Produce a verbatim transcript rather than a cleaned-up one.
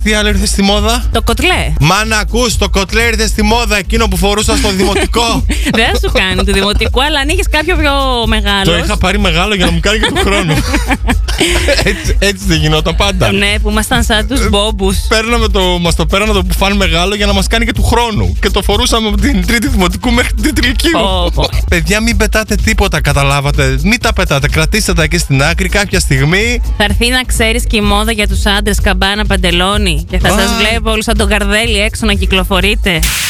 τι άλλο ήρθε στη μόδα? Το κοτλέ. Μα να ακούς, το κοτλέ ήρθε στη μόδα, εκείνο που φορούσα στο δημοτικό. Δεν σου κάνει του δημοτικού, αλλά αν είχες κάποιο πιο μεγάλο. Το είχα πάρει μεγάλο για να μου κάνει και του χρόνου. έτσι, έτσι δεν γινόταν πάντα. Ναι, που ήμασταν σαν τους μπόμπους. Παίρναμε το, μας το πέρανε το μπουφάν μεγάλο για να μας κάνει και του χρόνου. Και το φορούσαμε από την τρίτη δημοτικού μέχρι την τρίτη λυκείου. Oh, oh. Παιδιά, μην πετάτε τίποτα, καταλάβατε. Μην τα πετάτε, κρατήστε τα εκεί στην άκρη. Κάποια στιγμή θα έρθει, να ξέρεις, και η μόδα για τους άντρες, καμπάνα, παντελόνι. Και θα σας βλέπω όλους σαν τον Καρδέλη έξω να κυκλοφορείτε.